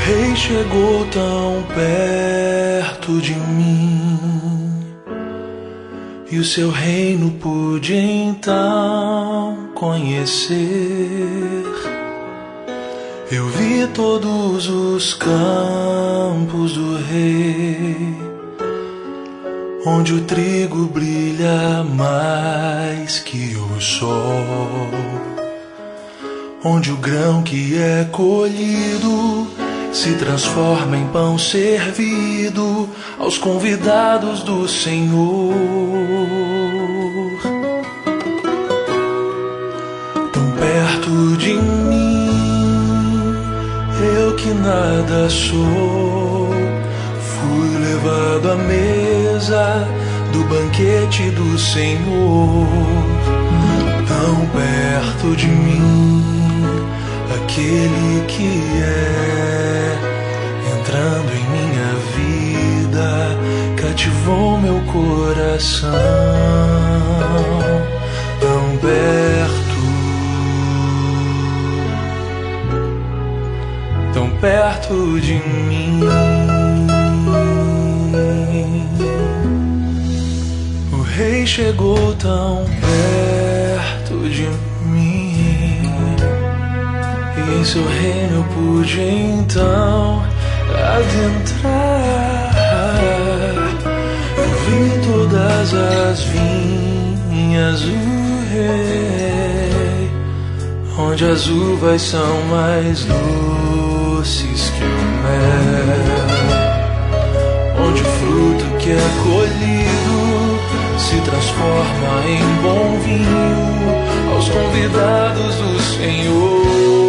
Rei chegou tão perto de mim, e o seu reino pude então conhecer. Eu vi todos os campos do rei, onde o trigo brilha mais que o sol, onde o grão que é colhido se transforma em pão servido aos convidados do Senhor. Tão perto de mim, eu que nada sou, fui levado à mesa do banquete do Senhor. Tão perto de mim, aquele que entrando em minha vida, cativou meu coração. Tão perto de mim. O rei chegou tão perto de mim, e em seu reino eu pude então adentrar. Eu vi todas as vinhas do rei, onde as uvas são mais doces que o mel, onde o fruto que é colhido se transforma em bom vinho aos convidados do Senhor.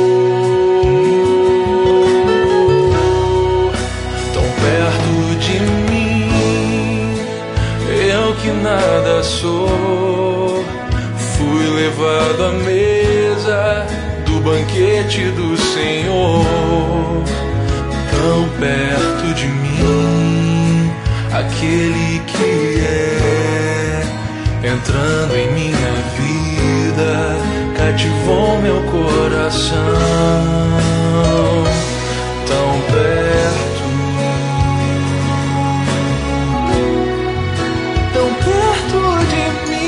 Que nada sou, fui levado à mesa do banquete do Senhor. Tão perto de mim, aquele que entrando em minha vida, cativou meu coração. Tão perto de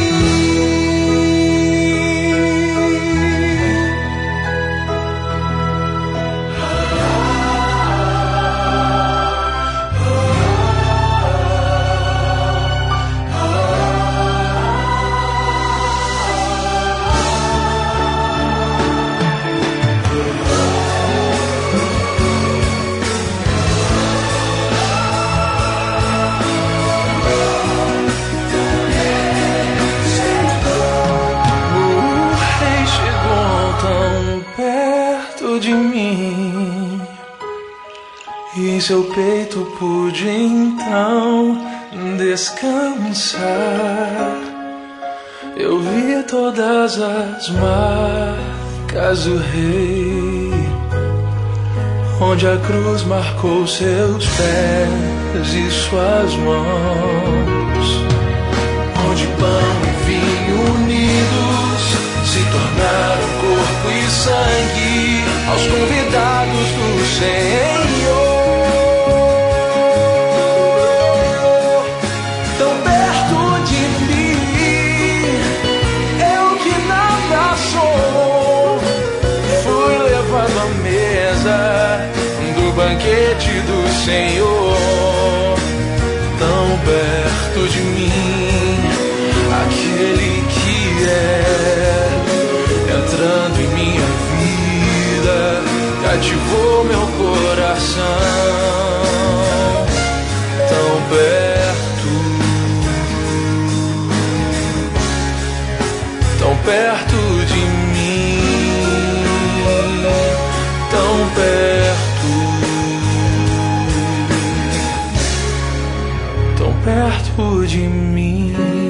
mim, e em seu peito pude então descansar. Eu vi todas as marcas do rei, onde a cruz marcou seus pés e suas mãos, onde pão e vinho unidos se tornaram corpo e sangue aos convidados do Senhor. Tão perto de mim, eu que nada sou, fui levado à mesa do banquete do Senhor. Tão perto de mim, aquele que entrando em minha vida, cativou meu coração. Tão perto de mim, tão perto de mim.